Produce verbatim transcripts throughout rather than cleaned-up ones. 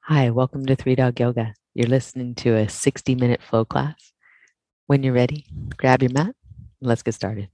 Hi, welcome to Three Dog Yoga. You're listening to a sixty minute flow class. When you're ready, grab your mat and let's get started.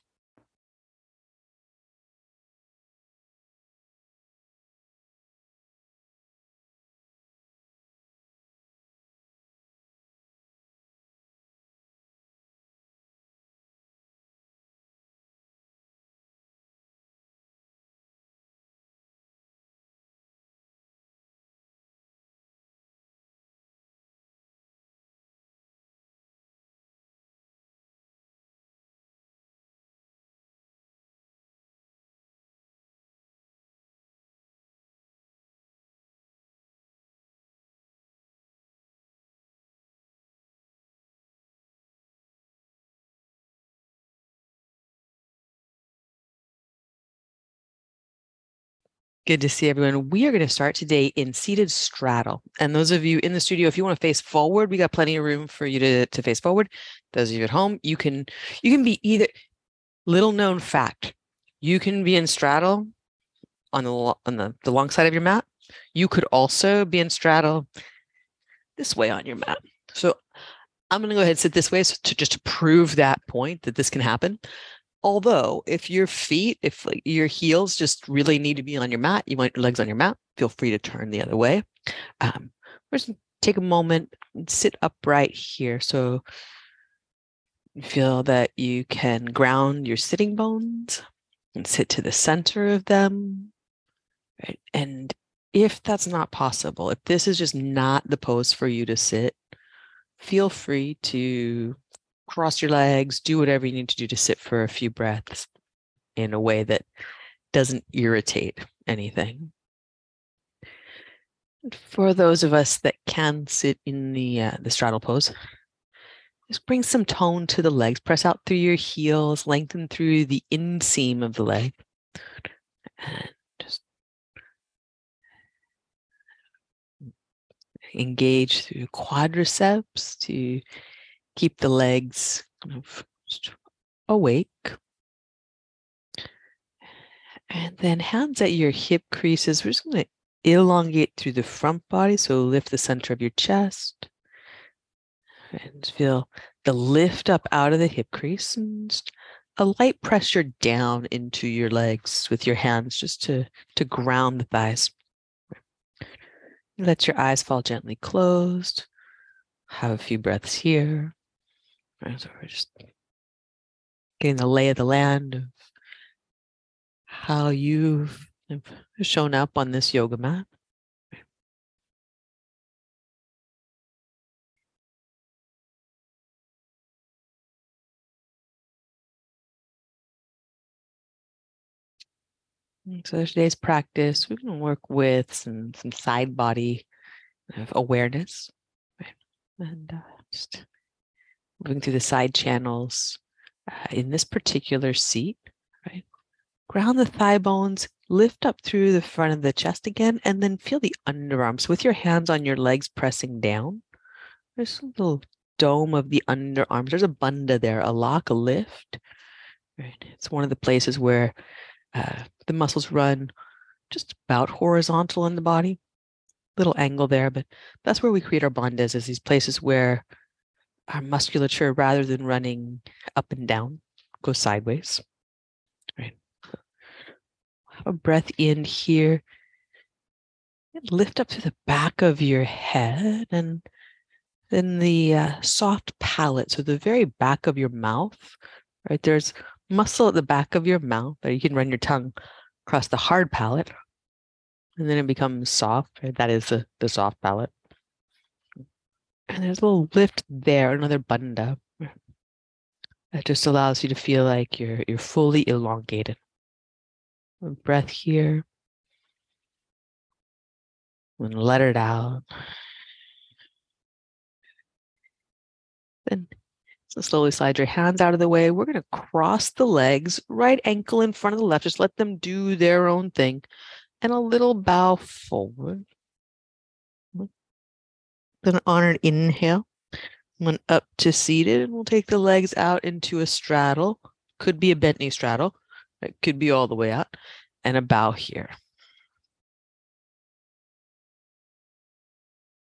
Good to see everyone. We are going to start today in seated straddle. And those of you in the studio, if you want to face forward, we got plenty of room for you to, to face forward. Those of you at home, you can you can be either. Little known fact, you can be in straddle on the on the, the long side of your mat. You could also be in straddle this way on your mat. So I'm going to go ahead and sit this way so to just to prove that point that this can happen. Although, if your feet, if like, your heels just really need to be on your mat, you want your legs on your mat, feel free to turn the other way. Um, just take a moment and sit upright here. So you feel that you can ground your sitting bones and sit to the center of them. Right? And if that's not possible, if this is just not the pose for you to sit, feel free to cross your legs, do whatever you need to do to sit for a few breaths in a way that doesn't irritate anything. For those of us that can sit in the uh, the straddle pose, just bring some tone to the legs. Press out through your heels, lengthen through the inseam of the leg, and just engage through quadriceps to keep the legs kind of awake. And then hands at your hip creases. We're just going to elongate through the front body. So lift the center of your chest and feel the lift up out of the hip crease and just a light pressure down into your legs with your hands just to, to ground the thighs. Let your eyes fall gently closed. Have a few breaths here. So we're just getting the lay of the land of how you've shown up on this yoga mat. So today's practice, we're going to work with some some side body kind of awareness, right? And uh, just moving through the side channels uh, in this particular seat, right? Ground the thigh bones, lift up through the front of the chest again, and then feel the underarms with your hands on your legs pressing down. There's a little dome of the underarms. There's a bandha there, a lock, a lift. Right? It's one of the places where uh, the muscles run just about horizontal in the body. Little angle there, but that's where we create our bandhas, is these places where our musculature, rather than running up and down, goes sideways. Right. Have a breath in here. Lift up to the back of your head and then the uh, soft palate, so the very back of your mouth. Right, there's muscle at the back of your mouth, or you can run your tongue across the hard palate, and then it becomes soft. Right? That is the, the soft palate. And there's a little lift there, another bandha. That just allows you to feel like you're you're fully elongated. A breath here. And let it out. Then so slowly slide your hands out of the way. We're going to cross the legs, right ankle in front of the left. Just let them do their own thing. And a little bow forward. Then on an inhale, one up to seated, and we'll take the legs out into a straddle. Could be a bent knee straddle. It could be all the way out. And a bow here.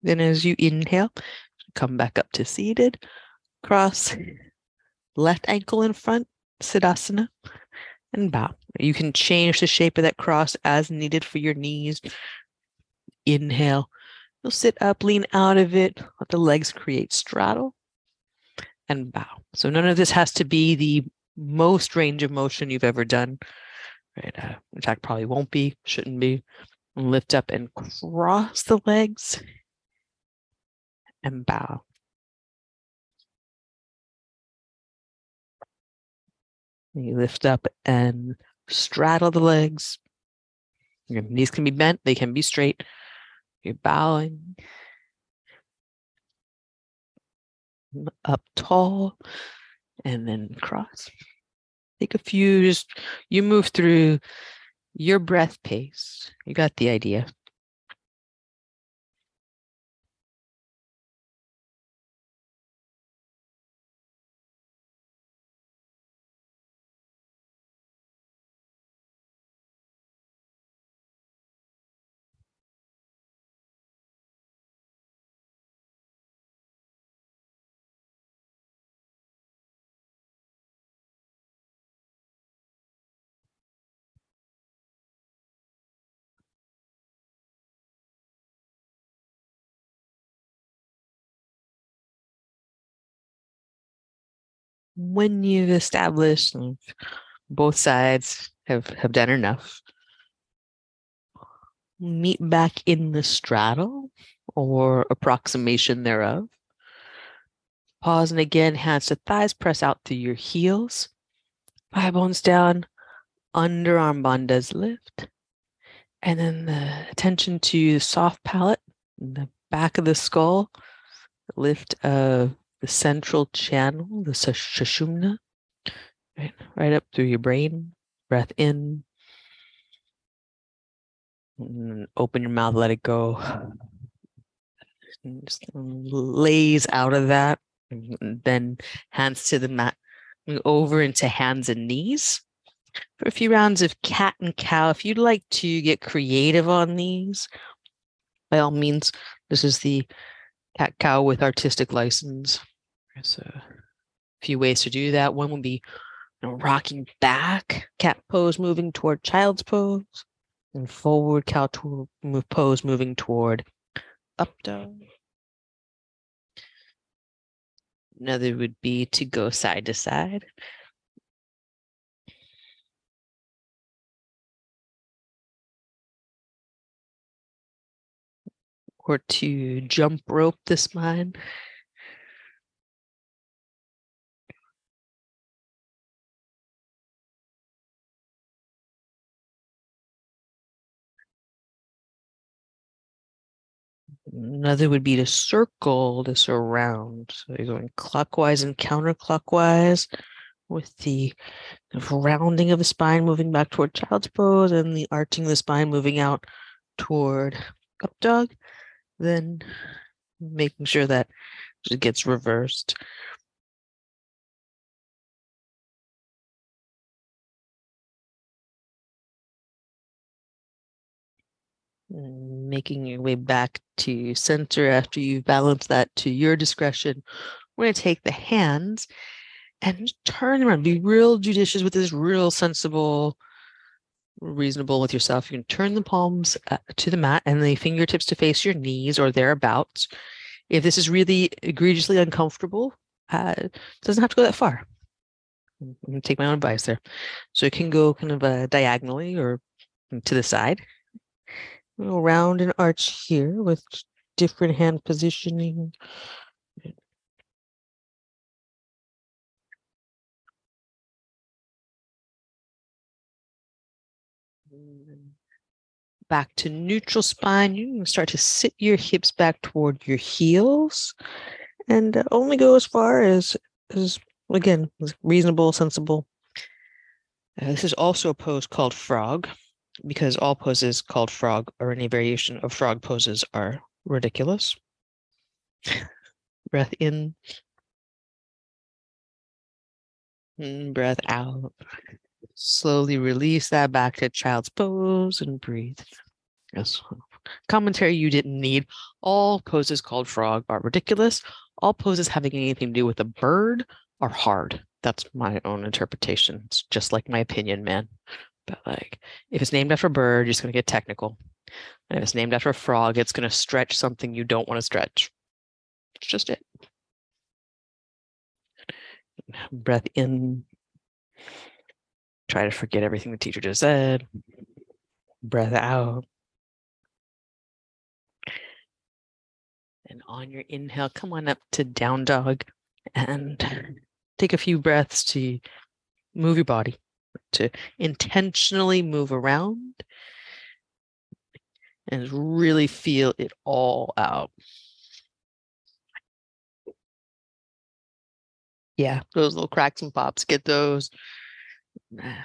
Then as you inhale, come back up to seated, cross, left ankle in front, Siddhasana, and bow. You can change the shape of that cross as needed for your knees. Inhale, you'll sit up, lean out of it, let the legs create straddle, and bow. So none of this has to be the most range of motion you've ever done. Right? Uh, in fact, probably won't be, shouldn't be. And lift up and cross the legs and bow. You lift up and straddle the legs. Your knees can be bent, they can be straight. You're bowing up tall and then cross. Take a few, just you move through your breath pace. You got the idea. When you've established both sides have, have done enough, meet back in the straddle or approximation thereof. Pause, and again, hands to thighs, press out through your heels. Thigh bones down, underarm bandhas lift. And then the attention to the soft palate, the back of the skull, lift of the central channel, the Sushumna, right, right up through your brain. Breath in. And open your mouth, let it go. And just lays out of that. And then hands to the mat, over into hands and knees. For a few rounds of cat and cow, if you'd like to get creative on these, by all means, this is the cat cow with artistic license. There's a few ways to do that. One would be, you know, rocking back, cat pose moving toward child's pose, and forward cow to move pose moving toward up dog. Another would be to go side to side. Or to jump rope the spine. Another would be to circle this around. So you're going clockwise and counterclockwise with the rounding of the spine moving back toward child's pose and the arching of the spine moving out toward up dog. Then making sure that it gets reversed. And making your way back to center after you've balanced that to your discretion. We're going to take the hands and turn around. Be real judicious with this, real sensible, reasonable with yourself. You can turn the palms uh, to the mat and the fingertips to face your knees or thereabouts. If this is really egregiously uncomfortable, uh, it doesn't have to go that far. I'm going to take my own advice there. So it can go kind of uh, diagonally or to the side. Round and arch here with different hand positioning. Back to neutral spine. You can start to sit your hips back toward your heels and only go as far as, as again, reasonable, sensible. Uh, this is also a pose called frog, because all poses called frog or any variation of frog poses are ridiculous. Breath in. And breath out. Slowly release that back to child's pose and breathe. Yes. commentary you didn't need. All poses called frog are ridiculous. All poses having anything to do with a bird are hard. That's my own interpretation. It's just like my opinion, man. But like, if it's named after a bird, you're just going to get technical. And if it's named after a frog, it's going to stretch something you don't want to stretch. It's just it. Breath in. Try to forget everything the teacher just said. Breath out. And on your inhale, come on up to down dog and take a few breaths to move your body, to intentionally move around and really feel it all out. Yeah, those little cracks and pops, get those. Then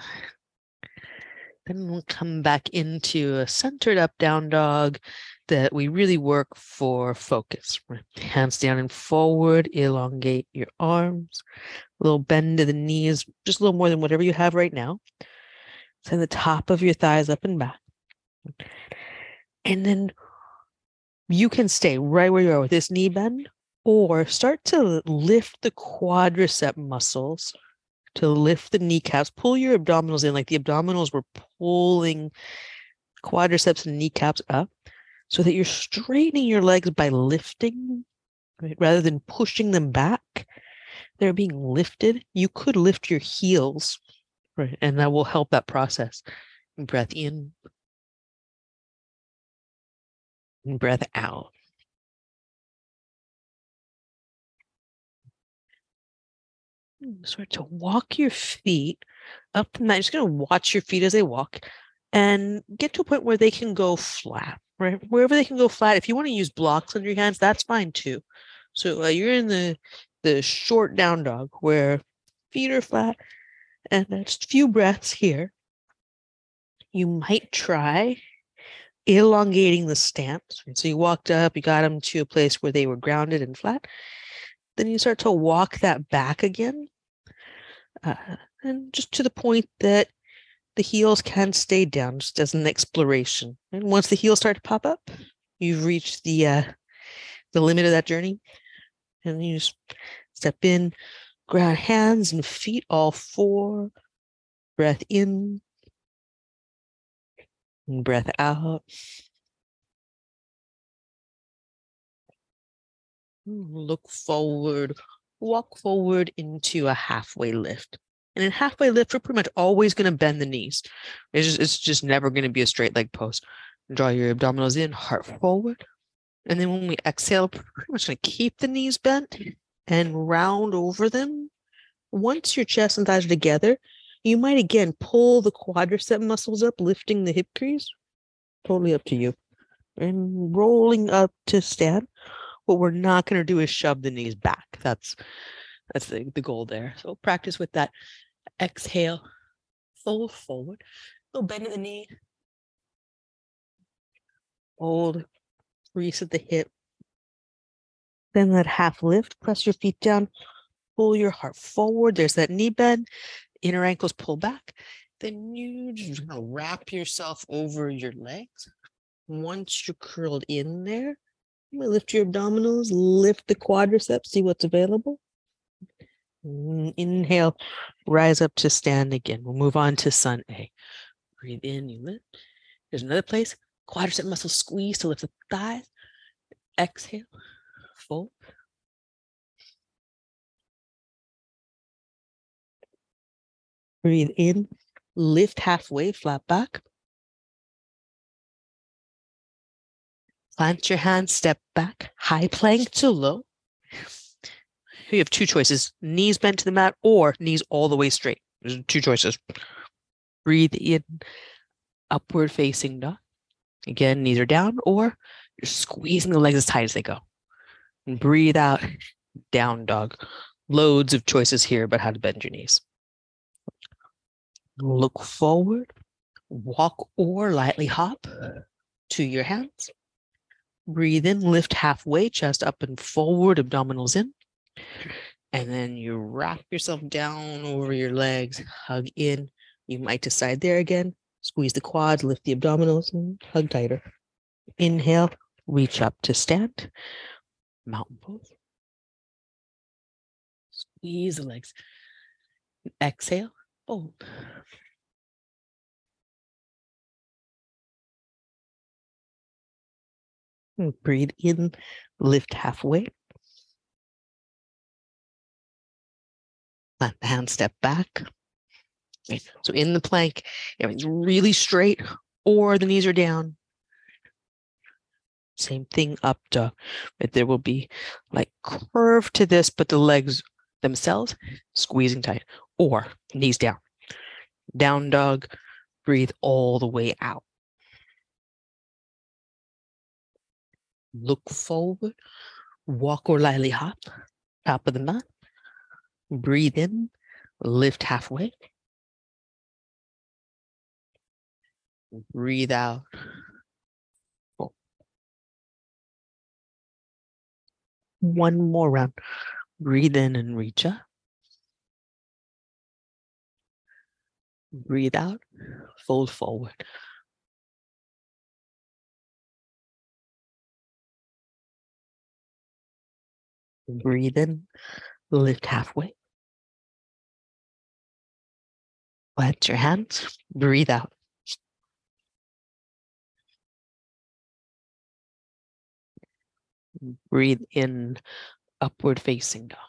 we'll come back into a centered up down dog that we really work for focus. Hands down and forward, elongate your arms, a little bend to the knees, just a little more than whatever you have right now. Send the top of your thighs up and back. And then you can stay right where you are with this knee bend, or start to lift the quadricep muscles, to lift the kneecaps, pull your abdominals in, like the abdominals were pulling quadriceps and kneecaps up, so that you're straightening your legs by lifting, right? Rather than pushing them back. They're being lifted. You could lift your heels, right? And that will help that process. Breath in. And breath out. Start to walk your feet up the mat. Just going to watch your feet as they walk and get to a point where they can go flat, right? Wherever they can go flat. If you want to use blocks under your hands, that's fine too. So uh, you're in the, the short down dog where feet are flat, and just a few breaths here. You might try elongating the stance. So you walked up, you got them to a place where they were grounded and flat. Then you start to walk that back again. Uh, and just to the point that the heels can stay down, just as an exploration. And once the heels start to pop up, you've reached the uh, the limit of that journey. And you just step in, ground hands and feet, all four. Breath in. And breath out. Look forward. Walk forward into a halfway lift. And in halfway lift, we're pretty much always going to bend the knees. It's just, it's just never going to be a straight leg pose. Draw your abdominals in, heart forward. And then when we exhale, we're pretty much going to keep the knees bent and round over them. Once your chest and thighs are together, you might again pull the quadricep muscles up, lifting the hip crease. Totally up to you. And rolling up to stand. What we're not going to do is shove the knees back. That's that's the, the goal there. So practice with that. Exhale, fold forward, little bend at the knee. Hold, crease at the hip. Then that half lift, press your feet down, pull your heart forward. There's that knee bend, inner ankles pull back. Then you just wrap yourself over your legs. Once you're curled in there, lift your abdominals, lift the quadriceps, see what's available. Inhale, rise up to stand again. We'll move on to Sun A. Breathe in, you lift. There's another place. Quadricep muscles squeeze to lift the thighs. Exhale, fold. Breathe in, lift halfway, flat back. Plant your hands, step back, high plank to low. You have two choices, knees bent to the mat or knees all the way straight. There's two choices. Breathe in, upward facing dog. Again, knees are down, or you're squeezing the legs as tight as they go. And breathe out, down dog. Loads of choices here about how to bend your knees. Look forward, walk or lightly hop to your hands. Breathe in, lift halfway, chest up and forward, abdominals in. And then you wrap yourself down over your legs, hug in. You might decide there again, squeeze the quads, lift the abdominals, and hug tighter. Inhale, reach up to stand. Mountain pose. Squeeze the legs. Exhale, fold. And breathe in, lift halfway. Plant the hand, step back. Okay. So in the plank, everything's really straight or the knees are down. Same thing up dog. But there will be like curve to this, but the legs themselves squeezing tight or knees down. Down dog, breathe all the way out. Look forward, walk or lightly hop, top of the mat. Breathe in, lift halfway. Breathe out. Fold. One more round. Breathe in and reach up. Breathe out, fold forward. Breathe in, lift halfway. Plant your hands, breathe out. Breathe in, upward facing dog.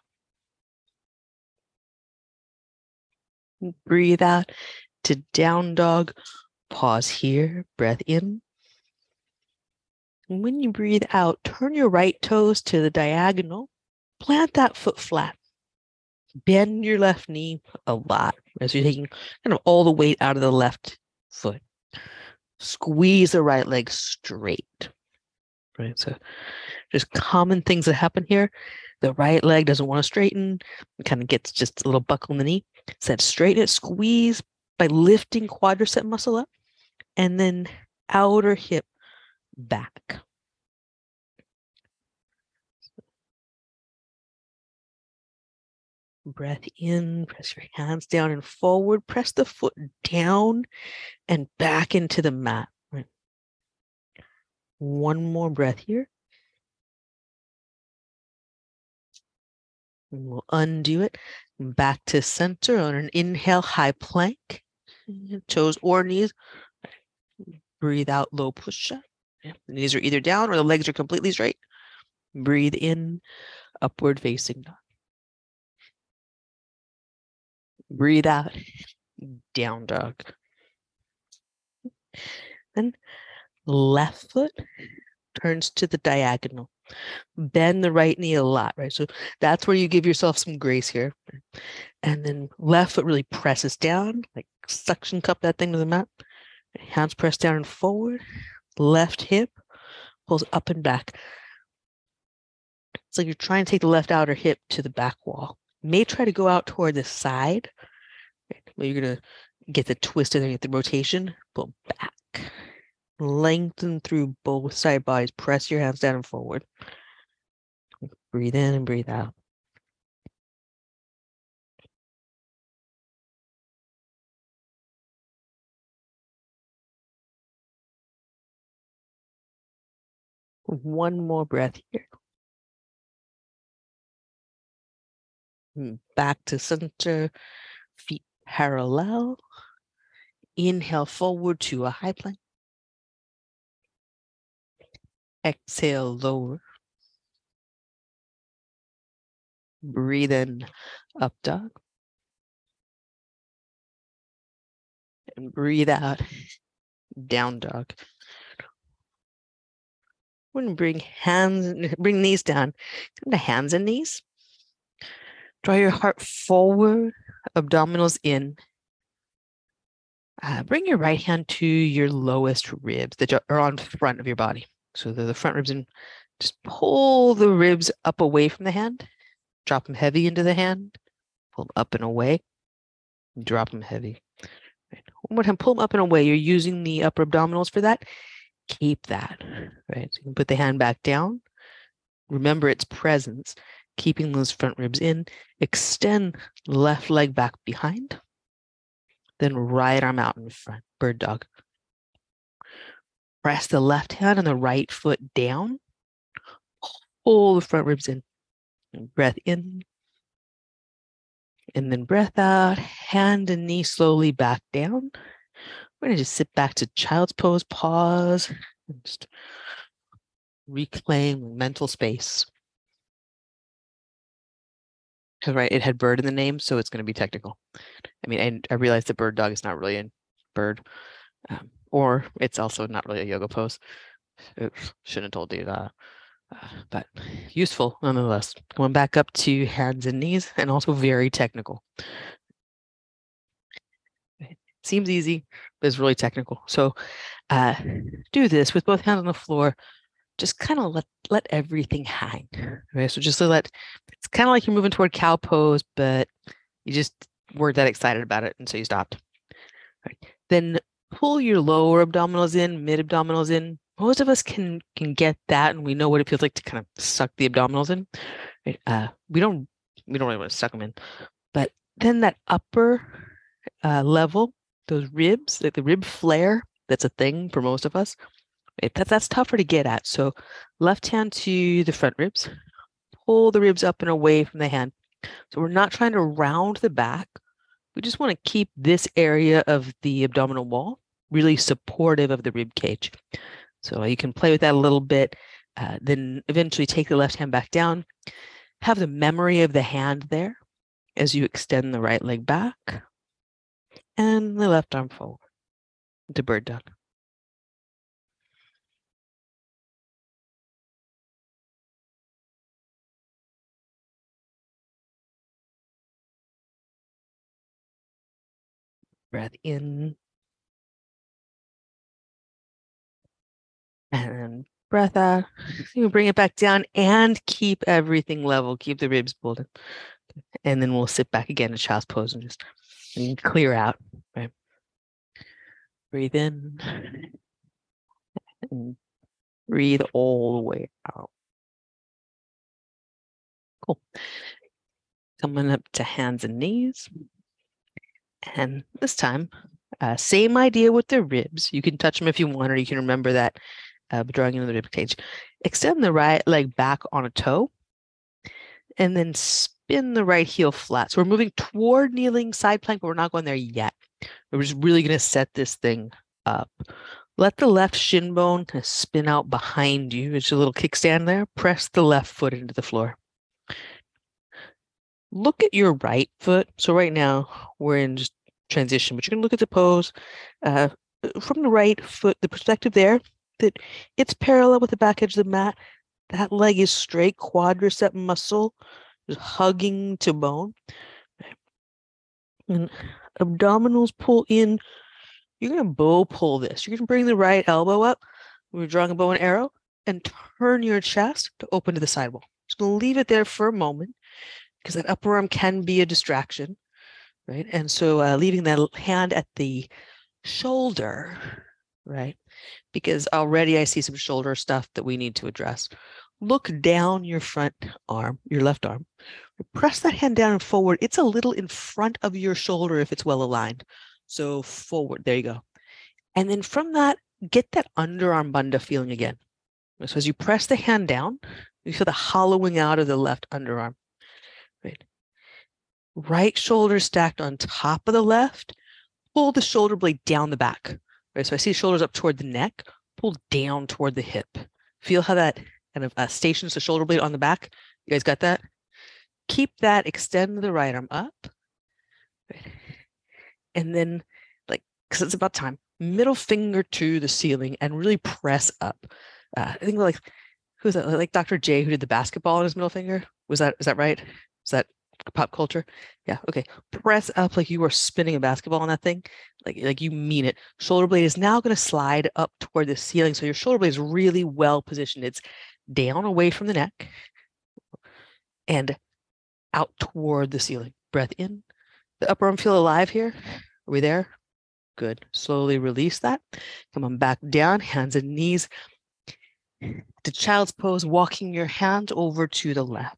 Breathe out to down dog. Pause here, breath in. And when you breathe out, turn your right toes to the diagonal. Plant that foot flat. Bend your left knee a lot as you're taking kind of all the weight out of the left foot. Squeeze the right leg straight. Right, so just common things that happen here. The right leg doesn't want to straighten. It kind of gets just a little buckle in the knee. So straighten it, squeeze by lifting quadricep muscle up, and then outer hip back. Breath in, press your hands down and forward. Press the foot down and back into the mat. Right. One more breath here. And we'll undo it. Back to center on an inhale, high plank. Toes or knees. Breathe out, low push-up. Yeah. The knees are either down or the legs are completely straight. Breathe in, upward facing dog. Breathe out, down dog. Then left foot turns to the diagonal. Bend the right knee a lot, right? So that's where you give yourself some grace here. And then left foot really presses down, like suction cup that thing to the mat. Hands press down and forward. Left hip pulls up and back. It's like you're trying to take the left outer hip to the back wall. You may try to go out toward the side. But you're going to get the twist and then get the rotation. Pull back. Lengthen through both side bodies. Press your hands down and forward. Breathe in and breathe out. One more breath here. Back to center. Feet parallel. Inhale forward to a high plank. Exhale, lower. Breathe in, up dog. And breathe out, down dog. We're going to bring hands, bring knees down. Come to hands and knees. Draw your heart forward, abdominals in. Uh, bring your right hand to your lowest ribs that are on front of your body. So the, the front ribs, and just pull the ribs up away from the hand. Drop them heavy into the hand. Pull them up and away. Drop them heavy. Right. One more time, pull them up and away. You're using the upper abdominals for that. Keep that. Right. So you can put the hand back down. Remember its presence. Keeping those front ribs in. Extend left leg back behind. Then right arm out in front. Bird dog. Press the left hand and the right foot down. Pull the front ribs in. Breath in. And then breath out. Hand and knee slowly back down. We're going to just sit back to child's pose, pause, and just reclaim mental space. Because, right, it had bird in the name, so it's going to be technical. I mean, I, I realize the bird dog is not really a bird, um, or it's also not really a yoga pose. Oops, shouldn't have told you that. Uh, but useful nonetheless. Going back up to hands and knees, and also very technical. It seems easy, but it's really technical. So uh, do this with both hands on the floor. Just kind of let let everything hang. Okay, so just to let it's kind of like you're moving toward cow pose, but you just weren't that excited about it, and so you stopped. Right. Then pull your lower abdominals in, mid abdominals in. Most of us can can get that, and we know what it feels like to kind of suck the abdominals in. Right? Uh, we don't we don't really want to suck them in, but then that upper uh, level, those ribs, like the rib flare, that's a thing for most of us. Right? That, that's tougher to get at. So left hand to the front ribs, pull the ribs up and away from the hand. So we're not trying to round the back. We just want to keep this area of the abdominal wall really supportive of the rib cage. So you can play with that a little bit, uh, then eventually take the left hand back down. Have the memory of the hand there as you extend the right leg back and the left arm forward to bird dog. Breath in. And breath out. You bring it back down and keep everything level. Keep the ribs pulled. And then we'll sit back again in child's pose and just and clear out. Right. Breathe in. And breathe all the way out. Cool. Coming up to hands and knees. And this time, uh, same idea with the ribs. You can touch them if you want, or you can remember that uh, drawing into the rib cage. Extend the right leg back on a toe, and then spin the right heel flat. So we're moving toward kneeling side plank, but we're not going there yet. We're just really going to set this thing up. Let the left shin bone kind of spin out behind you. It's a little kickstand there. Press the left foot into the floor. Look at your right foot. So right now we're in just transition, but you can look at the pose uh, from the right foot, the perspective there, that it's parallel with the back edge of the mat. That leg is straight, quadricep muscle is hugging to bone. And abdominals pull in. You're going to bow pull this. You're going to bring the right elbow up. We're drawing a bow and arrow and turn your chest to open to the side wall. Just going to leave it there for a moment because that upper arm can be a distraction, right? And so uh, leaving that hand at the shoulder, right? Because already I see some shoulder stuff that we need to address. Look down your front arm, your left arm. Press that hand down and forward. It's a little in front of your shoulder if it's well aligned. So forward, there you go. And then from that, get that underarm bandha feeling again. So as you press the hand down, you feel the hollowing out of the left underarm. Right. Right shoulder stacked on top of the left. Pull the shoulder blade down the back. Right. So I see shoulders up toward the neck. Pull down toward the hip. Feel how that kind of uh, stations the shoulder blade on the back. You guys got that? Keep that. Extend the right arm up. Right. And then, like, because it's about time, middle finger to the ceiling and really press up. Uh, I think like, who's that? Like Doctor J, who did the basketball on his middle finger. Was that, is that right? Is that pop culture? Yeah. Okay. Press up like you are spinning a basketball on that thing. Like, like you mean it. Shoulder blade is now going to slide up toward the ceiling. So your shoulder blade is really well positioned. It's down away from the neck and out toward the ceiling. Breath in. The upper arm feel alive here. Are we there? Good. Slowly release that. Come on back down, hands and knees. To child's pose, walking your hand over to the left.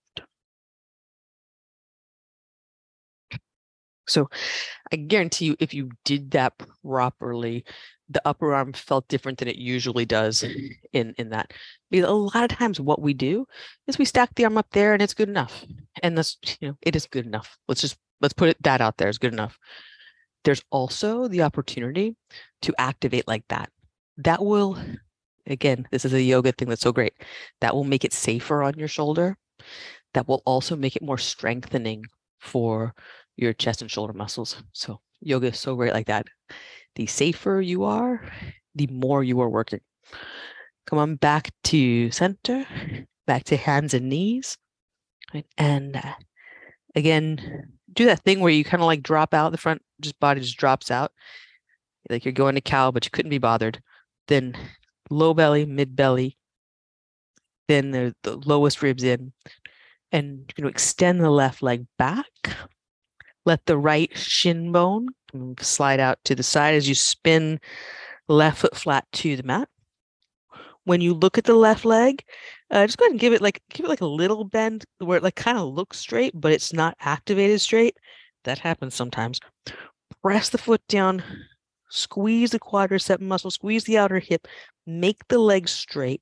So I guarantee you, if you did that properly, the upper arm felt different than it usually does in, in that. Because a lot of times what we do is we stack the arm up there and it's good enough. And that's, you know, it is good enough. Let's just, let's put it that out there. It's good enough. There's also the opportunity to activate like that. That will, again, this is a yoga thing that's so great. That will make it safer on your shoulder. That will also make it more strengthening for your chest and shoulder muscles. So yoga is so great like that. The safer you are, the more you are working. Come on back to center, back to hands and knees. Right? And uh, again, do that thing where you kind of like drop out, the front just body just drops out. Like you're going to cow, but you couldn't be bothered. Then low belly, mid belly, then the, the lowest ribs in. And you're going to extend the left leg back. Let the right shin bone slide out to the side as you spin left foot flat to the mat. When you look at the left leg, uh, just go ahead and give it like give it like a little bend where it like kind of looks straight, but it's not activated straight. That happens sometimes. Press the foot down, squeeze the quadricep muscle, squeeze the outer hip, make the leg straight.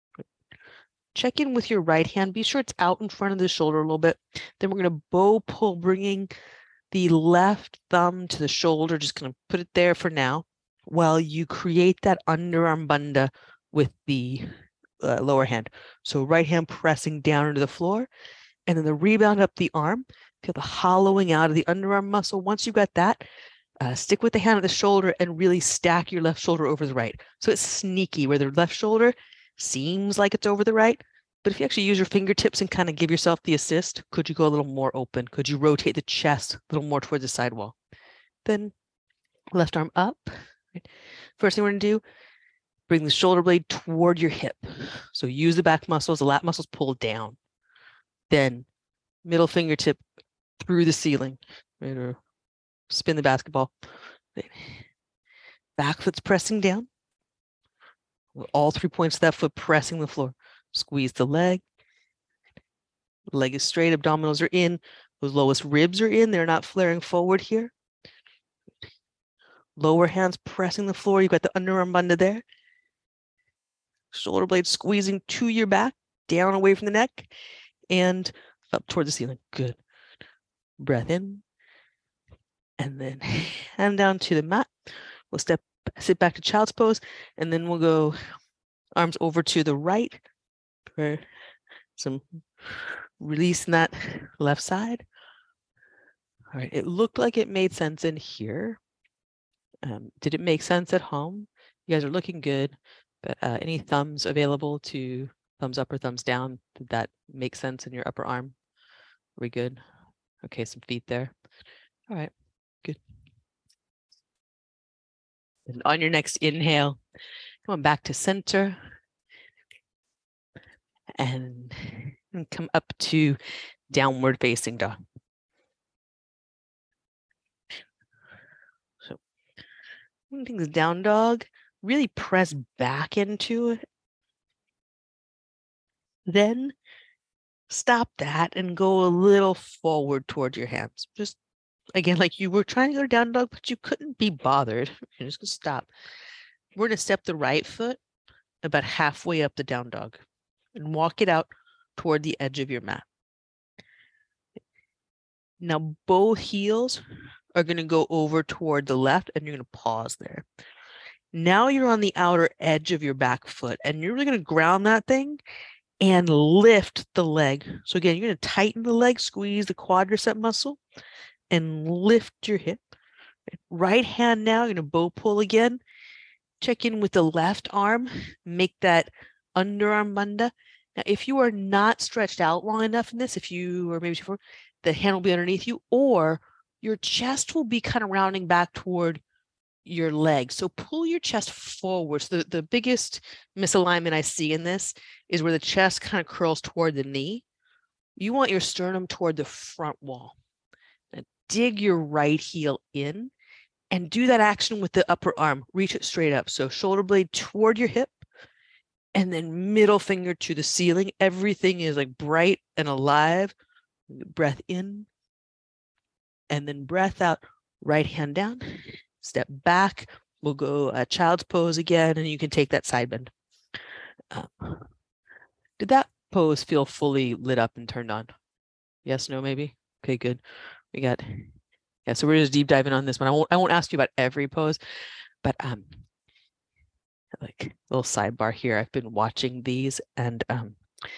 Check in with your right hand. Be sure it's out in front of the shoulder a little bit. Then we're going to bow pull, bringing the left thumb to the shoulder. Just going to put it there for now while you create that underarm bandha with the uh, lower hand. So right hand pressing down into the floor, and then the rebound up the arm. Feel the hollowing out of the underarm muscle. Once you've got that, uh, stick with the hand at the shoulder and really stack your left shoulder over the right. So it's sneaky where the left shoulder seems like it's over the right, but if you actually use your fingertips and kind of give yourself the assist, could you go a little more open? Could you rotate the chest a little more towards the sidewall? Then left arm up. Right? First thing we're going to do, bring the shoulder blade toward your hip. So use the back muscles, the lat muscles pull down. Then middle fingertip through the ceiling. Right? Or spin the basketball. Right? Back foot's pressing down. All three points of that foot pressing the floor. Squeeze the leg. Leg is straight, abdominals are in. Those lowest ribs are in. They're not flaring forward here. Lower hands pressing the floor. You've got the underarm bandha there. Shoulder blade squeezing to your back, down away from the neck, and up toward the ceiling. Good. Breath in. And then hand down to the mat. We'll step, sit back to child's pose, and then we'll go arms over to the right for some release in that left side. All right, it looked like it made sense in here. Um, did it make sense at home? You guys are looking good, but uh, any thumbs available to thumbs up or thumbs down? Did that make sense in your upper arm? Are we good? Okay, some feet there. All right, good. And on your next inhale, come on back to center. And, and come up to downward facing dog. So one thing is down dog, really press back into it. Then stop that and go a little forward toward your hands. Just again, like you were trying to go to down dog, but you couldn't be bothered. You're just gonna stop. We're gonna step the right foot about halfway up the down dog and walk it out toward the edge of your mat. Now both heels are going to go over toward the left, and you're going to pause there. Now you're on the outer edge of your back foot, and you're really going to ground that thing and lift the leg. So again, you're going to tighten the leg, squeeze the quadricep muscle, and lift your hip. Right hand now, you're going to bow pull again. Check in with the left arm. Make that underarm bandha. Now, if you are not stretched out long enough in this, if you or maybe before, the hand will be underneath you, or your chest will be kind of rounding back toward your leg. So pull your chest forward. So the, the biggest misalignment I see in this is where the chest kind of curls toward the knee. You want your sternum toward the front wall. Now, dig your right heel in and do that action with the upper arm. Reach it straight up. So shoulder blade toward your hip. And then middle finger to the ceiling. Everything is like bright and alive. Breath in. And then breath out. Right hand down. Step back. we'll go uh, child's pose again, and you can take that side bend. Um, did that pose feel fully lit up and turned on? Yes, no, maybe? Okay, good. We got, yeah, so we're just deep diving on this one. I won't, I won't ask you about every pose, but um, like little sidebar here. I've been watching these and um,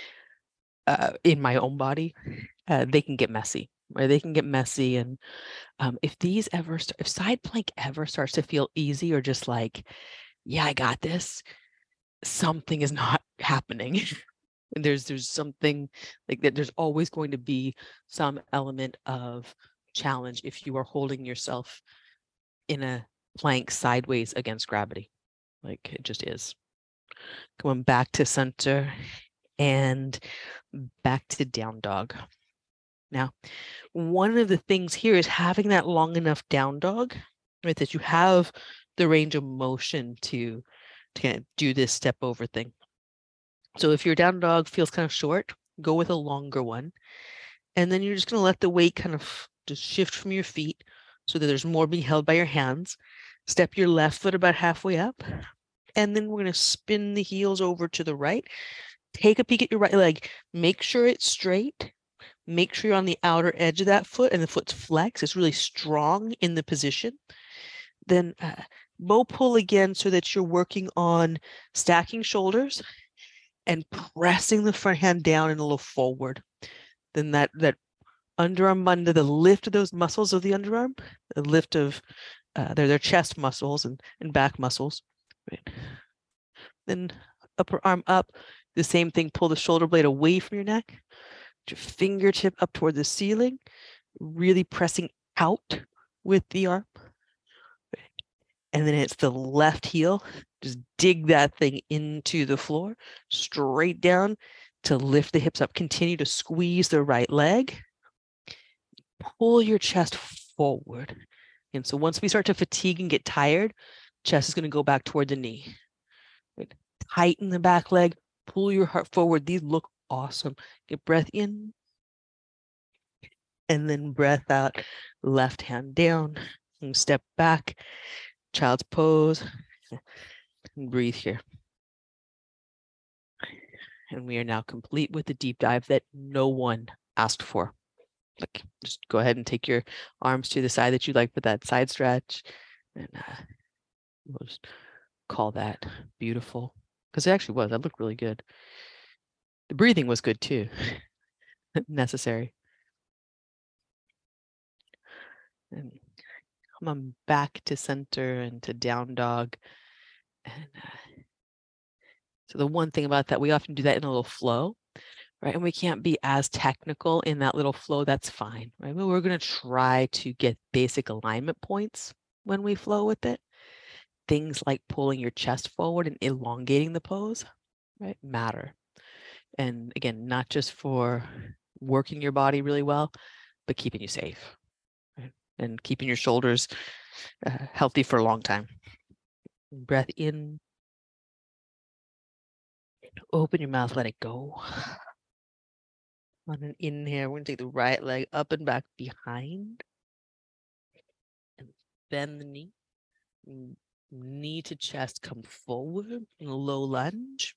uh, in my own body, uh, they can get messy, or they can get messy. And um, if these ever, if side plank ever starts to feel easy or just like, yeah, I got this, something is not happening. And there's there's something like that. There's always going to be some element of challenge if you are holding yourself in a plank sideways against gravity. Like it just is. Going back to center and back to down dog. Now, one of the things here is having that long enough down dog, right? That you have the range of motion to, to kind of do this step over thing. So if your down dog feels kind of short, go with a longer one. And then you're just going to let the weight kind of just shift from your feet so that there's more being held by your hands. Step your left foot about halfway up. And then we're going to spin the heels over to the right. Take a peek at your right leg. Make sure it's straight. Make sure you're on the outer edge of that foot and the foot's flexed. It's really strong in the position. Then uh, bow pull again so that you're working on stacking shoulders and pressing the front hand down and a little forward. Then that, that underarm under the lift of those muscles of the underarm, the lift of uh, their, their chest muscles and, and back muscles. Right. Then upper arm up, the same thing, pull the shoulder blade away from your neck, your fingertip up toward the ceiling, really pressing out with the arm. And then it's the left heel. Just dig that thing into the floor, straight down to lift the hips up. Continue to squeeze the right leg. Pull your chest forward. And so once we start to fatigue and get tired, chest is going to go back toward the knee. Right. Tighten the back leg. Pull your heart forward. These look awesome. Get breath in. And then breath out. Left hand down. And step back. Child's pose. And breathe here. And we are now complete with the deep dive that no one asked for. Like, just go ahead and take your arms to the side that you like for that side stretch. And uh, we'll just call that beautiful. Because it actually was. That looked really good. The breathing was good too. Necessary. And come on back to center and to down dog. And uh, so the one thing about that, we often do that in a little flow, right? And we can't be as technical in that little flow. That's fine, right? But we're going to try to get basic alignment points when we flow with it. Things like pulling your chest forward and elongating the pose, right, matter. And again, not just for working your body really well, but keeping you safe, right? And keeping your shoulders uh, healthy for a long time. Breath in. Open your mouth, let it go. On an inhale, we're going to take the right leg up and back behind. And bend the knee. Knee to chest, come forward in a low lunge.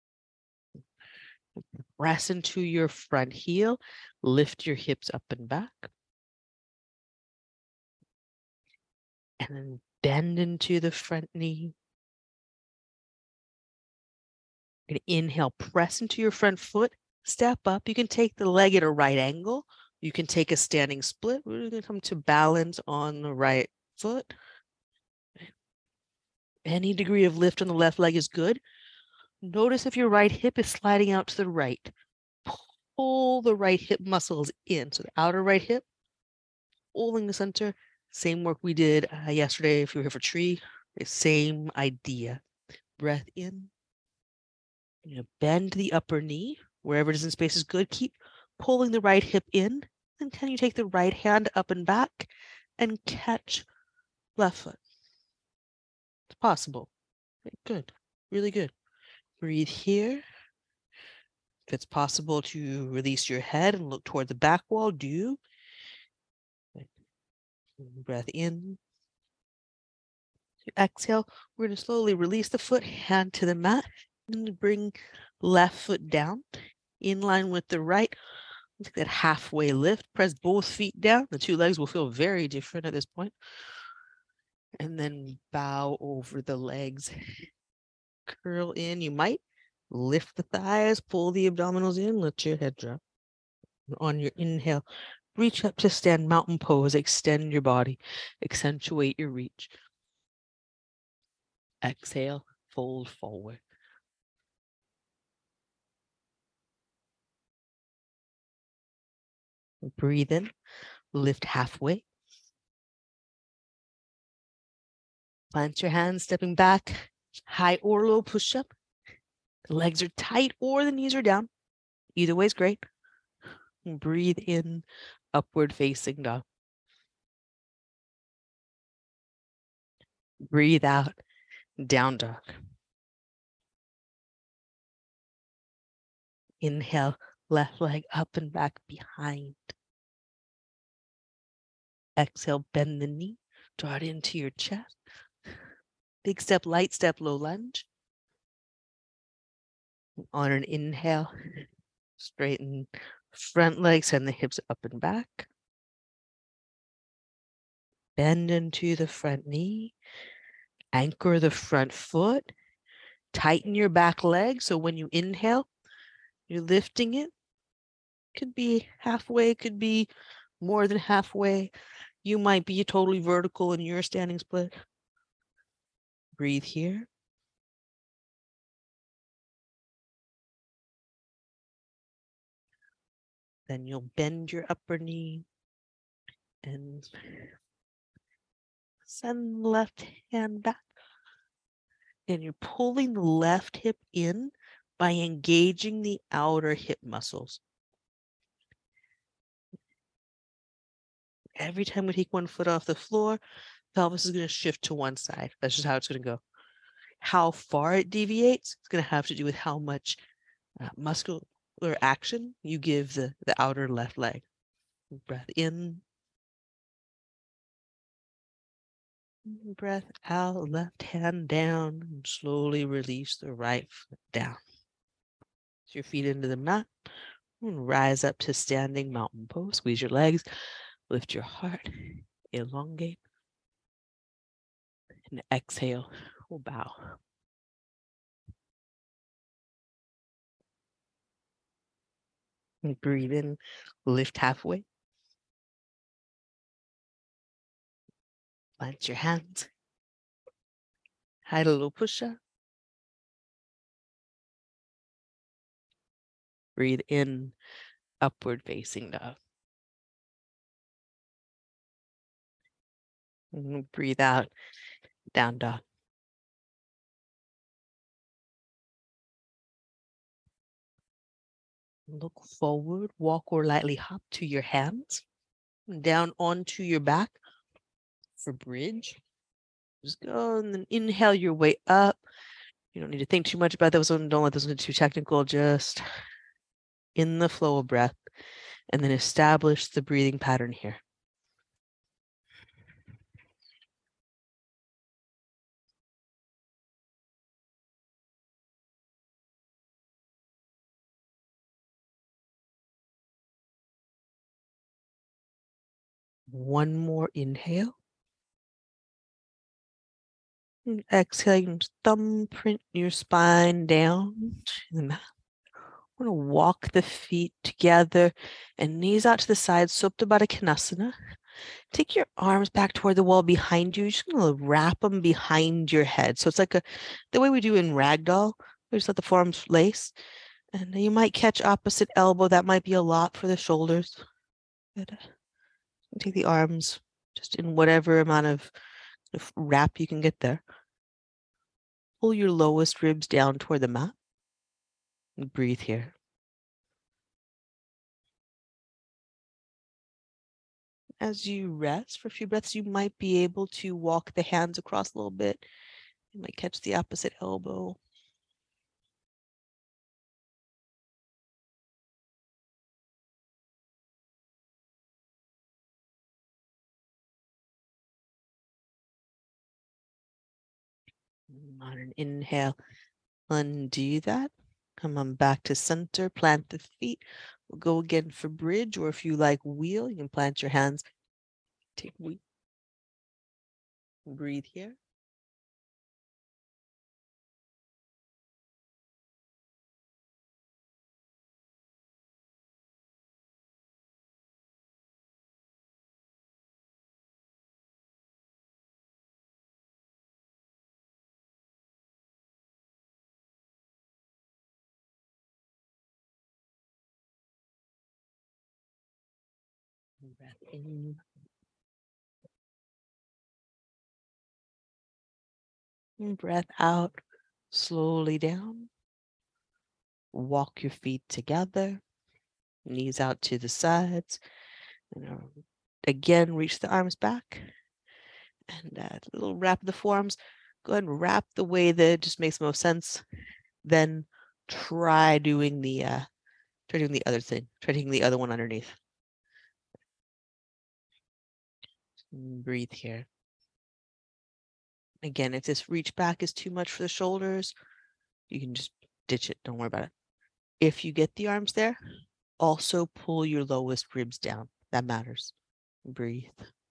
Press into your front heel. Lift your hips up and back. And then bend into the front knee. You're going to inhale, press into your front foot. Step up. You can take the leg at a right angle. You can take a standing split. We're going to come to balance on the right foot. Any degree of lift on the left leg is good. Notice if your right hip is sliding out to the right. Pull the right hip muscles in. So the outer right hip, pulling the center. Same work we did uh, yesterday if you were here for tree. The same idea. Breath in. You know, bend the upper knee. Wherever it is in space is good. Keep pulling the right hip in. And can you take the right hand up and back and catch left foot? It's possible. Good. Really good. Breathe here. If it's possible to release your head and look toward the back wall, do. Breath in. Exhale, we're going to slowly release the foot, hand to the mat, and bring left foot down in line with the right. Take that halfway lift, press both feet down. The two legs will feel very different at this point. And then bow over the legs. Curl in. You might lift the thighs, pull the abdominals in, let your head drop. On your inhale, reach up to stand, mountain pose, extend your body, accentuate your reach. Exhale, fold forward. Breathe in, lift halfway. Plant your hands, stepping back, high or low push-up. The legs are tight or the knees are down. Either way is great. Breathe in, upward facing dog. Breathe out, down dog. Inhale, left leg up and back behind. Exhale, bend the knee, draw it into your chest. Big step, light step, low lunge. On an inhale, straighten front leg, send the hips up and back. Bend into the front knee. Anchor the front foot. Tighten your back leg. So when you inhale, you're lifting it. Could be halfway, could be more than halfway. You might be totally vertical in your standing split. Breathe here. Then you'll bend your upper knee and send the left hand back. And you're pulling the left hip in by engaging the outer hip muscles. Every time we take one foot off the floor, pelvis is going to shift to one side. That's just how it's going to go. How far it deviates is going to have to do with how much uh, muscular action you give the, the outer left leg. Breath in. Breath out, left hand down, and slowly release the right foot down. Put your feet into the mat and rise up to standing mountain pose. Squeeze your legs, lift your heart, elongate, and exhale, we'll bow. And breathe in, lift halfway. Plant your hands. High to low push-up. Breathe in, upward facing dog. And breathe out, down dog. Look forward, walk or lightly hop to your hands. Down onto your back for bridge. Just go and then inhale your way up. You don't need to think too much about this one. Don't let this one get too technical. Just in the flow of breath. And then establish the breathing pattern here. One more inhale. And exhale, you can thumbprint your spine down to the mat. We're going to walk the feet together and knees out to the side, Supta Baddha Konasana. Take your arms back toward the wall behind you. You're just going to wrap them behind your head. So it's like a the way we do in ragdoll. We just let the forearms lace. And you might catch opposite elbow. That might be a lot for the shoulders. But, uh, take the arms just in whatever amount of, of wrap you can get there. Pull your lowest ribs down toward the mat. And breathe here. As you rest for a few breaths, you might be able to walk the hands across a little bit. You might catch the opposite elbow. On an inhale, undo that. Come on back to center, plant the feet. We'll go again for bridge, or if you like wheel, you can plant your hands. Take wheel. Breathe here. Breath in. And breath out. Slowly down. Walk your feet together. Knees out to the sides. And uh, again, reach the arms back. And uh, a little wrap of the forearms. Go ahead and wrap the way that just makes most sense. Then try doing the uh, try doing the other thing. Try taking the other one underneath. Breathe here. Again, if this reach back is too much for the shoulders, you can just ditch it. Don't worry about it. If you get the arms there, also pull your lowest ribs down. That matters. Breathe.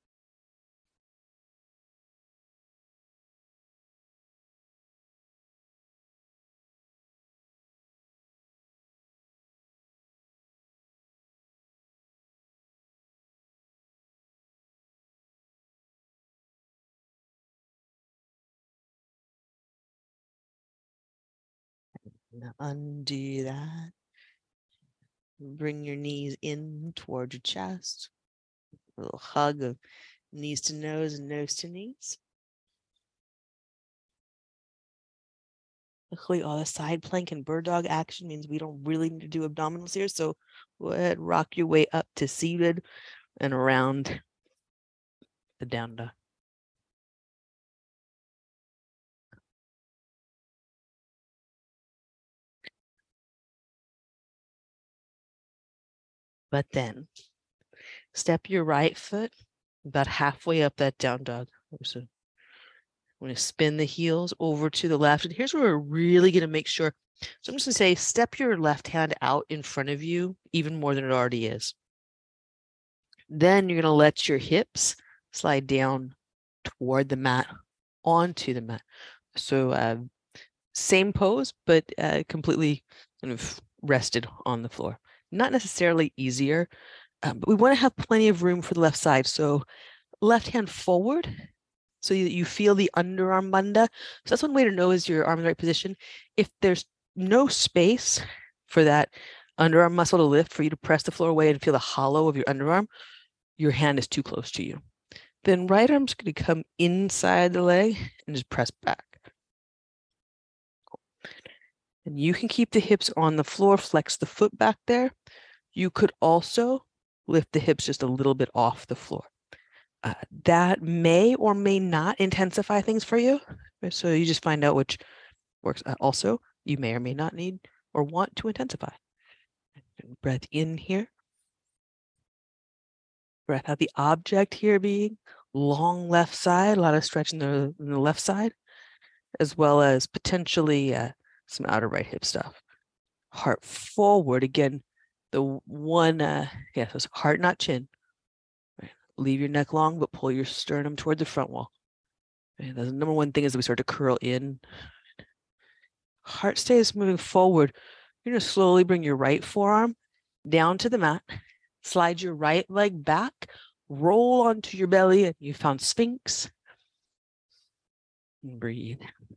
Now undo that. Bring your knees in towards your chest. A little hug of knees to nose and nose to knees. Luckily, all the side plank and bird dog action means we don't really need to do abdominals here. So go ahead, rock your way up to seated and around the down dog. But then step your right foot about halfway up that down dog. So I'm going to spin the heels over to the left. And here's where we're really going to make sure. So I'm just going to say, step your left hand out in front of you, even more than it already is. Then you're going to let your hips slide down toward the mat, onto the mat. So uh, same pose, but uh, completely kind of rested on the floor. Not necessarily easier, um, but we want to have plenty of room for the left side. So left hand forward, so you, you feel the underarm bandha. So that's one way to know is your arm in the right position. If there's no space for that underarm muscle to lift, for you to press the floor away and feel the hollow of your underarm, your hand is too close to you. Then right arm's going to come inside the leg and just press back. And you can keep the hips on the floor, flex the foot back there. You could also lift the hips just a little bit off the floor. Uh, that may or may not intensify things for you. So you just find out which works. Uh, also, you may or may not need or want to intensify. Breath in here. Breath out. The object here being long left side, a lot of stretch in the, in the left side, as well as potentially uh, some outer right hip stuff. Heart forward again. The one, uh, yeah, so it's heart, not chin. Right. Leave your neck long, but pull your sternum toward the front wall. And the number one thing is that we start to curl in. Heart stays moving forward. You're going to slowly bring your right forearm down to the mat. Slide your right leg back. Roll onto your belly, and you found Sphinx. And breathe.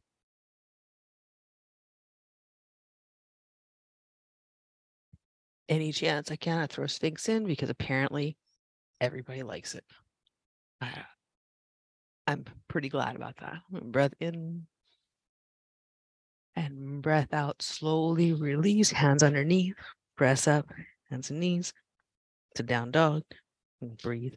Any chance I can, I throw Sphinx in because apparently everybody likes it. I, I'm pretty glad about that. Breath in and breath out. Slowly release, hands underneath. Press up, hands and knees to down dog. And breathe.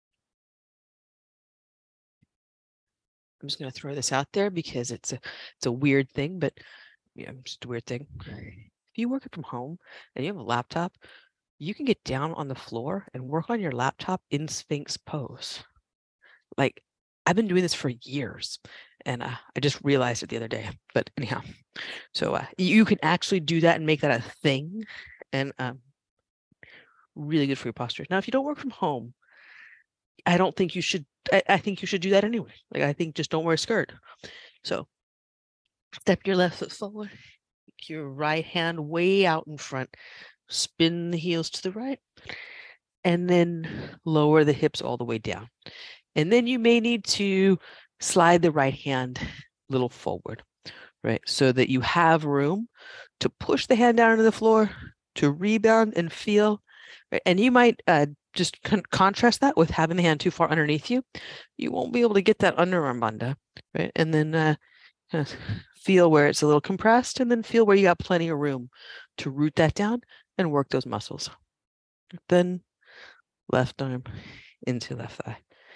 I'm just going to throw this out there because it's a it's a weird thing, but yeah, just a weird thing. If you work from home and you have a laptop, you can get down on the floor and work on your laptop in Sphinx pose. Like, I've been doing this for years, and uh, I just realized it the other day. But anyhow, so uh, you can actually do that and make that a thing, and um, really good for your posture. Now, if you don't work from home, I don't think you should. I, I think you should do that anyway. Like I think just don't wear a skirt. So step your left foot forward, your right hand way out in front, spin the heels to the right, and then lower the hips all the way down. And then you may need to slide the right hand a little forward, right? So that you have room to push the hand down to the floor, to rebound and feel. Right? And you might uh, just con- contrast that with having the hand too far underneath you. You won't be able to get that underarm bandha, right? And then uh, kind of feel where it's a little compressed, and then feel where you got plenty of room to root that down and work those muscles. Then left arm into left thigh.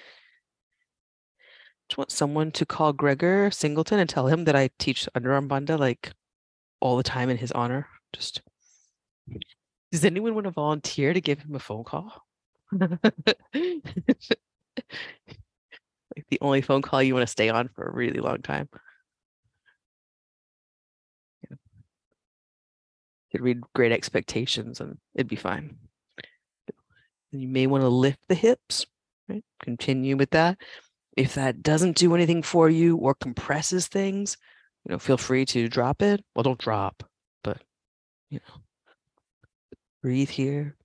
Just want someone to call Gregor Singleton and tell him that I teach underarm bandha like all the time in his honor. Just does anyone want to volunteer to give him a phone call? Like the only phone call you want to stay on for a really long time. Yeah. You could read Great Expectations and it'd be fine. And you may want to lift the hips, right? Continue with that. If that doesn't do anything for you or compresses things, you know, feel free to drop it. Well, don't drop, but you know, breathe here.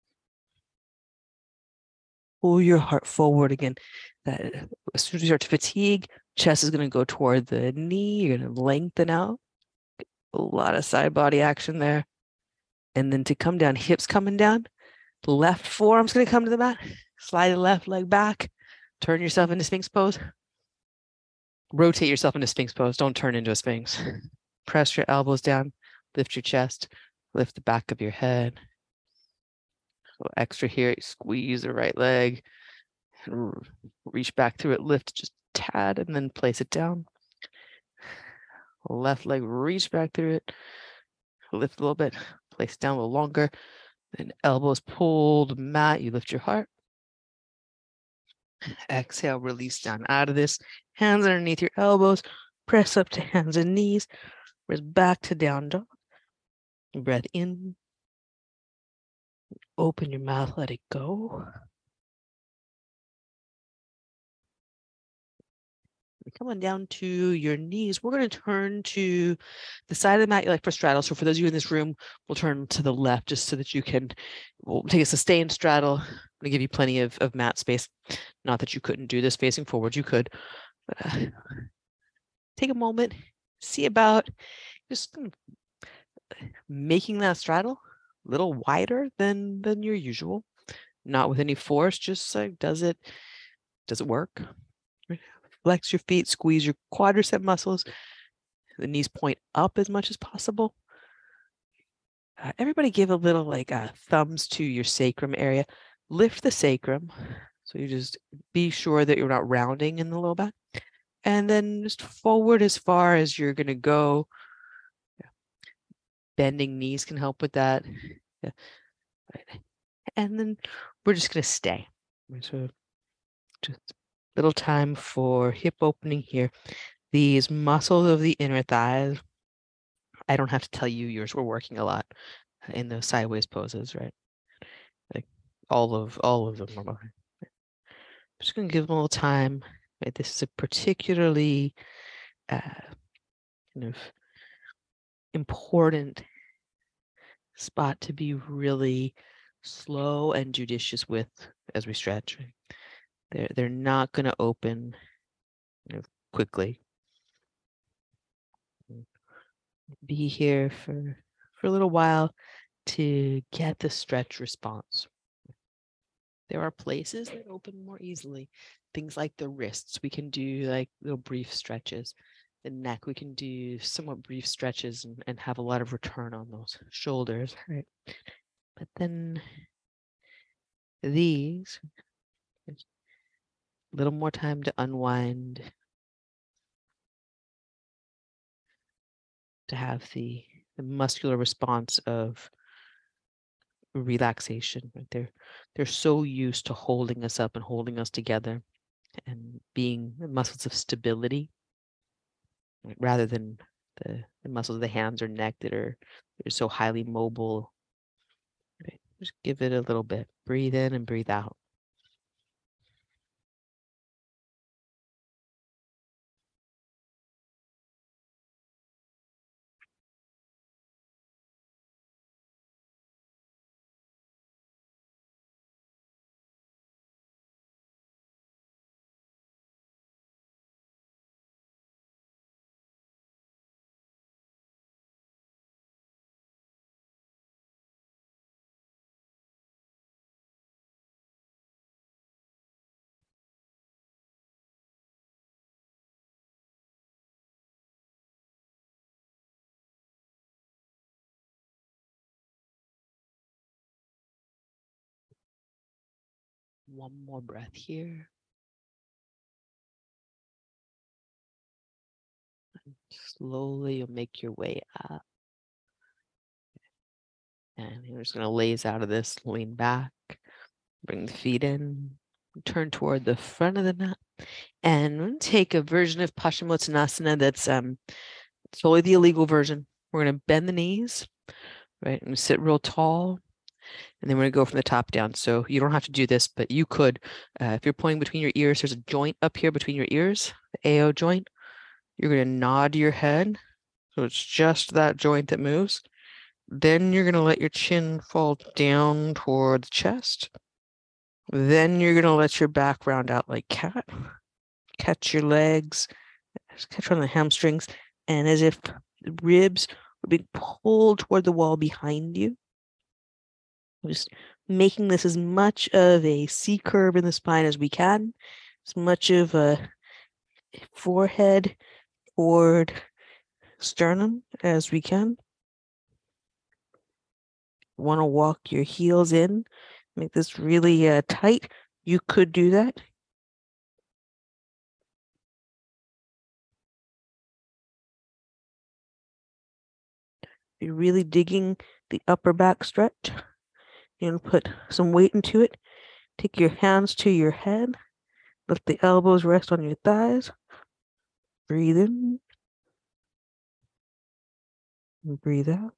Pull your heart forward again. That as soon as you start to fatigue, chest is going to go toward the knee. You're going to lengthen out. A lot of side body action there. And then to come down, hips coming down. Left forearm's going to come to the mat. Slide the left leg back. Turn yourself into Sphinx pose. Rotate yourself into Sphinx pose. Don't turn into a Sphinx. Press your elbows down. Lift your chest. Lift the back of your head. A little extra here. You squeeze the right leg. And reach back through it. Lift just a tad and then place it down. Left leg, reach back through it. Lift a little bit. Place it down a little longer. Then elbows pulled, mat. You lift your heart. Exhale, release down out of this. Hands underneath your elbows. Press up to hands and knees. Press back to down dog. Breath in. Open your mouth, let it go. Coming down to your knees, we're going to turn to the side of the mat you like for straddle. So for those of you in this room, we'll turn to the left just so that you can, we'll take a sustained straddle. I'm going to give you plenty of, of mat space. Not that you couldn't do this facing forward, you could. But uh, take a moment, see about just making that straddle a little wider than, than your usual. Not with any force, just like, does it, does it work? Flex your feet, squeeze your quadricep muscles. The knees point up as much as possible. Uh, everybody give a little like uh, thumbs to your sacrum area. Lift the sacrum. So you just be sure that you're not rounding in the low back. And then just forward as far as you're going to go. Yeah. Bending knees can help with that. Yeah. Right. And then we're just going to stay. So just little time for hip opening here. These muscles of the inner thighs, I don't have to tell you, yours were working a lot in those sideways poses, right? Like all of all of them are. I'm just gonna give them a little time. Right? This is a particularly uh, kind of important spot to be really slow and judicious with as we stretch. They're they're not gonna open, you know, quickly. Be here for for a little while to get the stretch response. There are places that open more easily. Things like the wrists, we can do like little brief stretches. The neck, we can do somewhat brief stretches and, and have a lot of return on those shoulders, right? But then these, a little more time to unwind, to have the, the muscular response of relaxation. Right? They're they're so used to holding us up and holding us together. and being the muscles of stability, right, rather than the, the muscles of the hands or neck that are, that are so highly mobile. Right? Just give it a little bit. Breathe in and breathe out. One more breath here. Slowly you'll make your way up. And you're just going to laze out of this, lean back, bring the feet in, turn toward the front of the mat, and take a version of Paschimottanasana that's um, solely the illegal version. We're going to bend the knees, right, and sit real tall. And then we're going to go from the top down. So you don't have to do this, but you could. Uh, if you're pointing between your ears, there's a joint up here between your ears, the A O joint. You're going to nod your head. So it's just that joint that moves. Then you're going to let your chin fall down toward the chest. Then you're going to let your back round out like cat. Catch your legs, catch on the hamstrings, and as if the ribs were being pulled toward the wall behind you. Just making this as much of a C curve in the spine as we can, as much of a forehead toward sternum as we can. Want to walk your heels in, make this really uh, tight. You could do that. You're really digging the upper back stretch. You're going to put some weight into it. Take your hands to your head. Let the elbows rest on your thighs. Breathe in. And breathe out.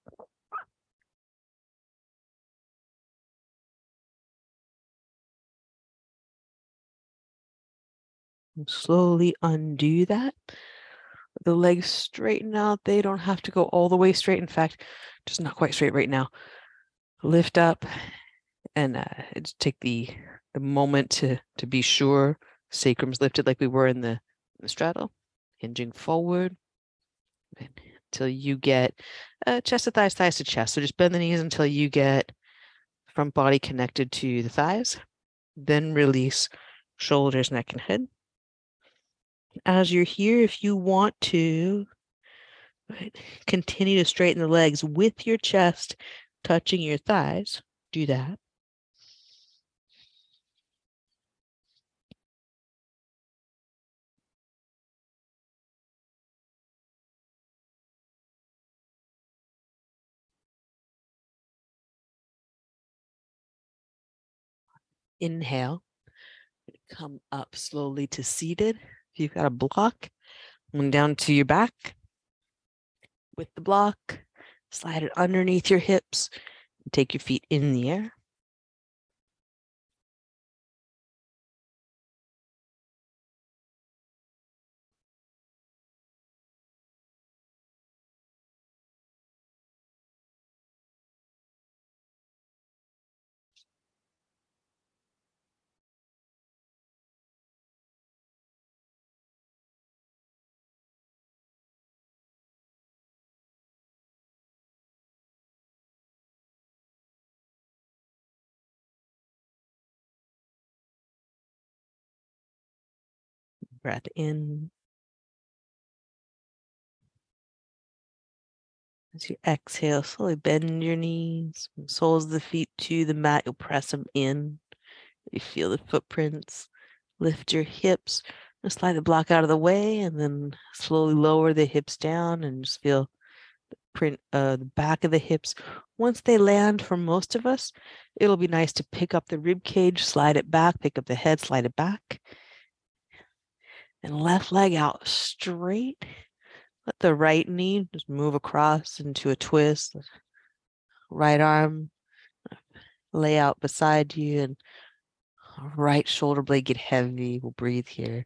And slowly undo that. The legs straighten out. They don't have to go all the way straight. In fact, just not quite straight right now. Lift up and uh, take the, the moment to, to be sure sacrum's lifted like we were in the, the straddle. Hinging forward until you get uh, chest to thighs, thighs to chest. So just bend the knees until you get front body connected to the thighs. Then release shoulders, neck, and head. As you're here, if you want to, right, continue to straighten the legs with your chest touching your thighs, do that. Inhale, come up slowly to seated. If you've got a block, come down to your back with the block, slide it underneath your hips, and take your feet in the air. Breath in. As you exhale, slowly bend your knees, soles of the feet to the mat. You'll press them in. You feel the footprints. Lift your hips. Just slide the block out of the way, and then slowly lower the hips down, and just feel the print, uh, the back of the hips. Once they land, for most of us, it'll be nice to pick up the rib cage, slide it back, pick up the head, slide it back. And left leg out straight. Let the right knee just move across into a twist. Right arm lay out beside you, and right shoulder blade get heavy. We'll breathe here.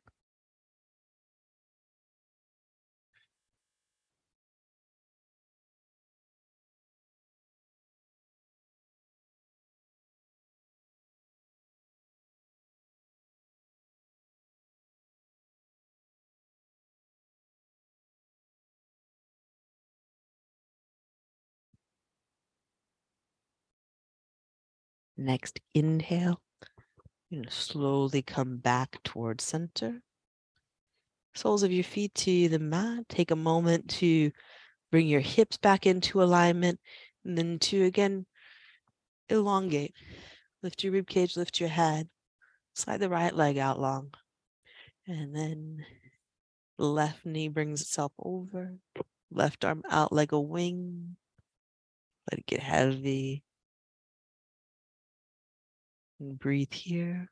Next inhale, you're going to slowly come back towards center. Soles of your feet to the mat. Take a moment to bring your hips back into alignment, and then to again elongate. Lift your rib cage, lift your head. Slide the right leg out long. And then left knee brings itself over. Left arm out like a wing. Let it get heavy. And breathe here.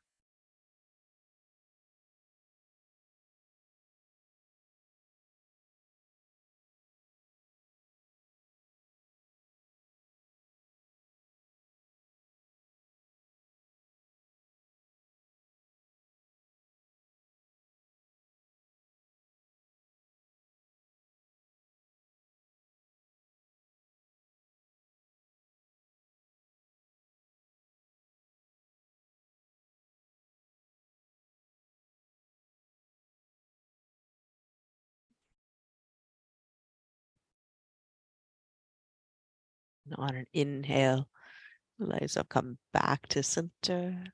And on an inhale, let yourself come back to center.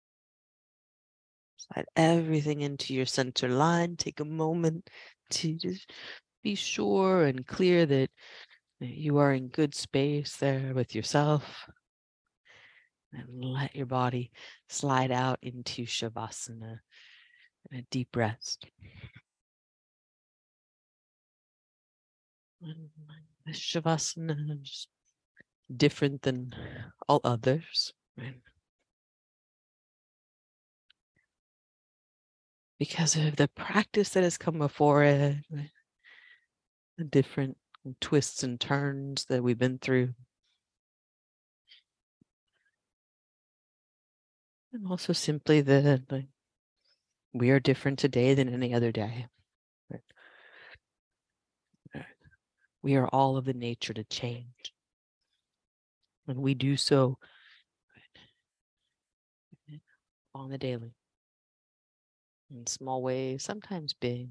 Slide everything into your center line. Take a moment to just be sure and clear that you are in good space there with yourself. And let your body slide out into Shavasana, a deep rest. And this Shavasana is different than all others, right? Because of the practice that has come before it, right? The different twists and turns that we've been through. And also simply that like, we are different today than any other day. Right? We are all of the nature to change. And we do so on the daily. In small ways, sometimes big.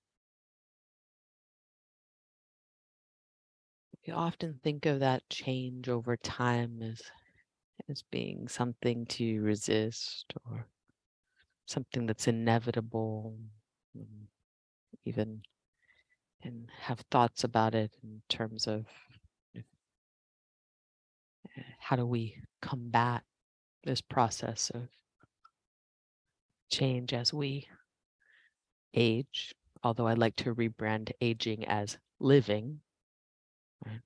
We often think of that change over time as, as being something to resist or something that's inevitable, and even and have thoughts about it in terms of uh, how do we combat this process of change as we age, although I like to rebrand aging as living. Right?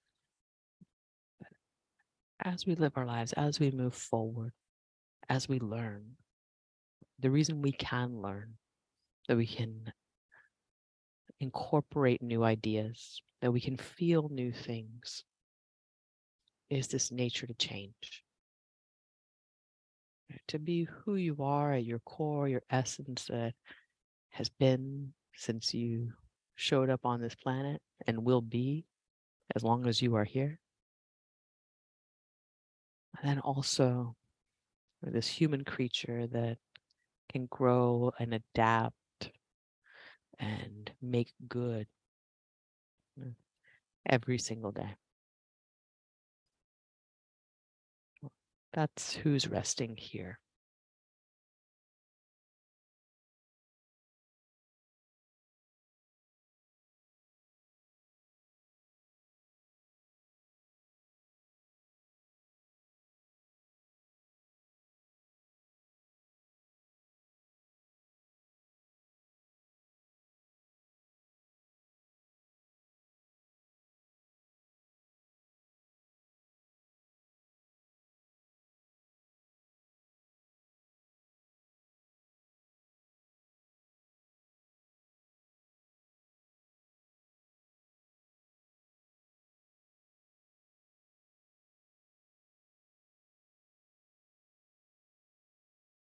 As we live our lives, as we move forward, as we learn, the reason we can learn, that we can incorporate new ideas, that we can feel new things, is this nature to change. Right? To be who you are at your core, your essence that has been since you showed up on this planet and will be as long as you are here. And then also this human creature that can grow and adapt and make good every single day. That's who's resting here.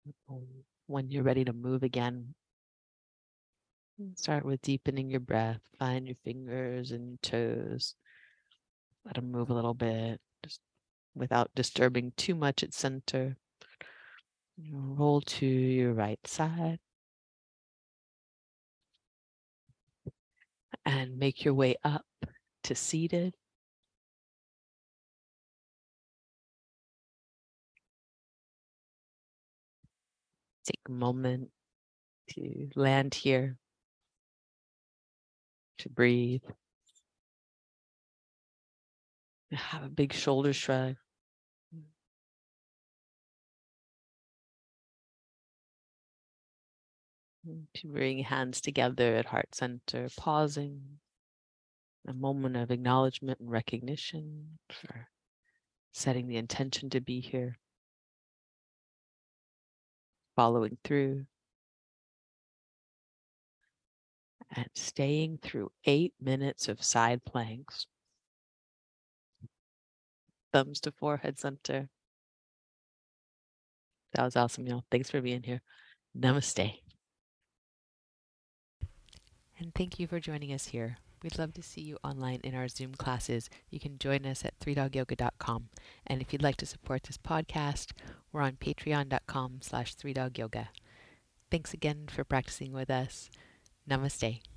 When you're ready to move again, start with deepening your breath. Find your fingers and toes. Let them move a little bit, just without disturbing too much at center. Roll to your right side and make your way up to seated. Take a moment to land here, to breathe. Have a big shoulder shrug. To bring hands together at heart center, pausing. A moment of acknowledgement and recognition for setting the intention to be here, following through, and staying through eight minutes of side planks. Thumbs to forehead center. That was awesome, y'all. Thanks for being here. Namaste. And thank you for joining us here. We'd love to see you online in our Zoom classes. You can join us at three dog yoga dot com. And if you'd like to support this podcast, we're on patreon dot com slash three dog yoga. Thanks again for practicing with us. Namaste.